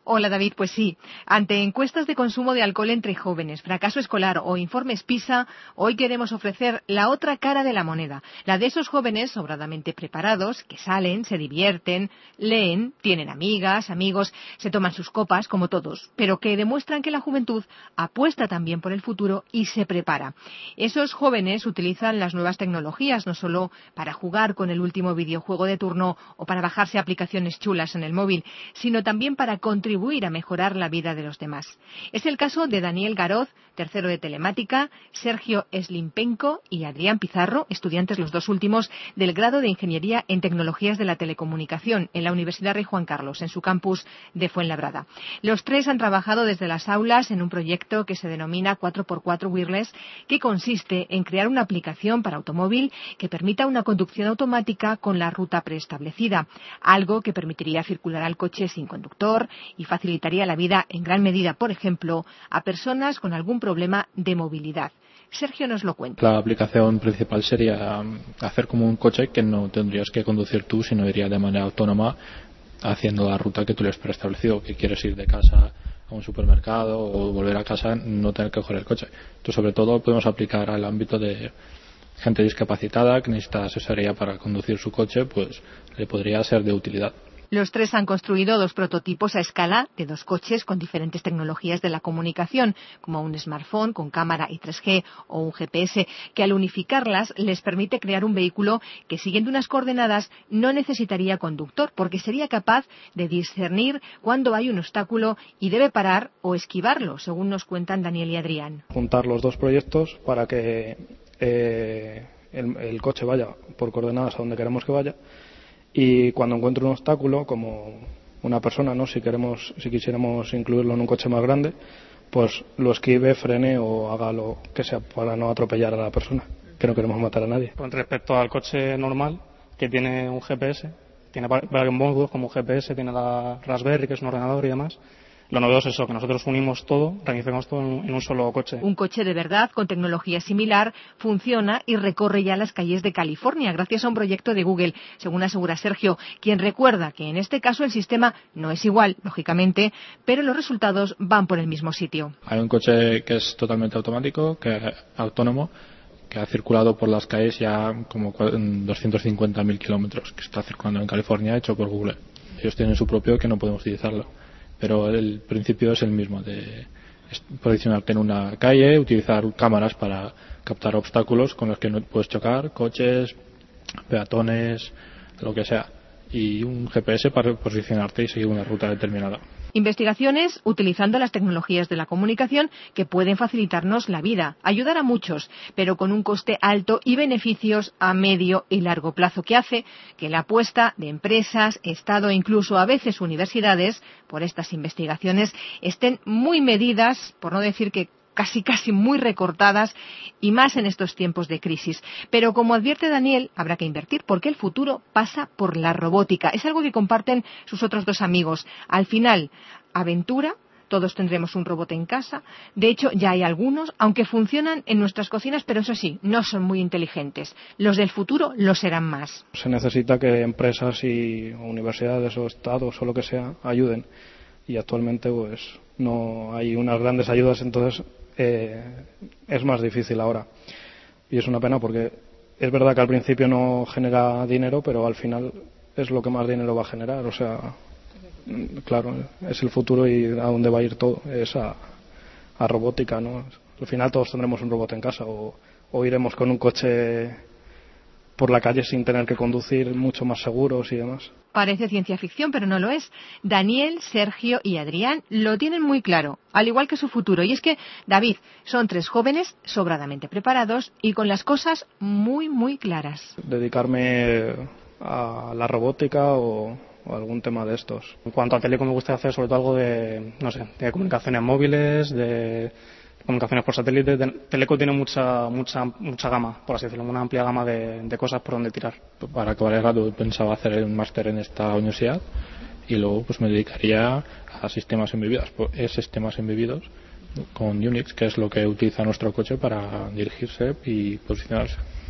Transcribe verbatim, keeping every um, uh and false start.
Hola David, pues sí. Ante encuestas de consumo de alcohol entre jóvenes, fracaso escolar o informes PISA, hoy queremos ofrecer la otra cara de la moneda, la de esos jóvenes sobradamente preparados que salen, se divierten, leen, tienen amigas, amigos, se toman sus copas como todos, pero que demuestran que la juventud apuesta también por el futuro y se prepara. Esos jóvenes utilizan las nuevas tecnologías no solo para jugar con el último videojuego de turno o para bajarse aplicaciones chulas en el móvil, sino también para contribuir contribuir a mejorar la vida de los demás. Es el caso de Daniel Garoz, tercero de Telemática, Sergio Slimpenko y Adrián Pizarro, estudiantes los dos últimos del grado de Ingeniería en Tecnologías de la Telecomunicación en la Universidad Rey Juan Carlos, en su campus de Fuenlabrada. Los tres han trabajado desde las aulas en un proyecto que se denomina cuatro por cuatro Wireless, que consiste en crear una aplicación para automóvil que permita una conducción automática con la ruta preestablecida, algo que permitiría circular al coche sin conductor y facilitaría la vida en gran medida, por ejemplo, a personas con algún problema de movilidad. Sergio nos lo cuenta. La aplicación principal sería hacer como un coche que no tendrías que conducir tú, sino iría de manera autónoma haciendo la ruta que tú le has preestablecido, que quieres ir de casa a un supermercado o volver a casa, no tener que coger el coche. Entonces, sobre todo, podemos aplicar al ámbito de gente discapacitada que necesita asesoría para conducir su coche, pues le podría ser de utilidad. Los tres han construido dos prototipos a escala de dos coches con diferentes tecnologías de la comunicación, como un smartphone con cámara y tres G o un G P S, que al unificarlas les permite crear un vehículo que, siguiendo unas coordenadas, no necesitaría conductor, porque sería capaz de discernir cuándo hay un obstáculo y debe parar o esquivarlo, según nos cuentan Daniel y Adrián. Juntar los dos proyectos para que eh, el, el coche vaya por coordenadas a donde queremos que vaya. Y cuando encuentre un obstáculo, como una persona, ¿no? Si queremos, si quisiéramos incluirlo en un coche más grande, pues lo esquive, frene o haga lo que sea para no atropellar a la persona, que no queremos matar a nadie. Con respecto al coche normal, que tiene un G P S, tiene varios módulos como G P S, tiene la Raspberry, que es un ordenador y demás. Lo novedoso es eso, que nosotros unimos todo, realizamos todo en un solo coche. Un coche de verdad, con tecnología similar, funciona y recorre ya las calles de California gracias a un proyecto de Google, según asegura Sergio, quien recuerda que en este caso el sistema no es igual, lógicamente, pero los resultados van por el mismo sitio. Hay un coche que es totalmente automático, que autónomo, que ha circulado por las calles ya como doscientos cincuenta mil kilómetros, que está circulando en California, hecho por Google. Ellos tienen su propio que no podemos utilizarlo. Pero el principio es el mismo, de posicionarte en una calle, utilizar cámaras para captar obstáculos con los que no puedes chocar, coches, peatones, lo que sea, y un G P S para posicionarte y seguir una ruta determinada. Investigaciones utilizando las tecnologías de la comunicación que pueden facilitarnos la vida, ayudar a muchos, pero con un coste alto y beneficios a medio y largo plazo, que hace que la apuesta de empresas, Estado e incluso a veces universidades por estas investigaciones estén muy medidas, por no decir que casi casi muy recortadas, y más en estos tiempos de crisis. Pero como advierte Daniel, habrá que invertir porque el futuro pasa por la robótica. Es algo que comparten sus otros dos amigos. Al final, aventura, todos tendremos un robot en casa. De hecho, ya hay algunos, aunque funcionan en nuestras cocinas, pero eso sí, no son muy inteligentes. Los del futuro lo serán más. Se necesita que empresas y universidades o estados o lo que sea ayuden. Y actualmente pues no hay unas grandes ayudas, entonces eh, es más difícil ahora. Y es una pena porque es verdad que al principio no genera dinero, pero al final es lo que más dinero va a generar. O sea, claro, es el futuro y a dónde va a ir todo, es a, a robótica, ¿no? Al final todos tendremos un robot en casa o, o iremos con un coche por la calle sin tener que conducir, mucho más seguros y demás. Parece ciencia ficción, pero no lo es. Daniel, Sergio y Adrián lo tienen muy claro, al igual que su futuro. Y es que, David, son tres jóvenes sobradamente preparados y con las cosas muy, muy claras. Dedicarme a la robótica o, o algún tema de estos. En cuanto a Teleco, me gusta hacer sobre todo algo de, no sé, de comunicaciones móviles, de comunicaciones por satélite. Teleco tiene mucha mucha mucha gama, por así decirlo, una amplia gama de, de cosas por donde tirar. Para acabar el grado pensaba hacer un máster en esta universidad y luego pues me dedicaría a sistemas embebidos, pues, sistemas embebidos con Unix, que es lo que utiliza nuestro coche para dirigirse y posicionarse.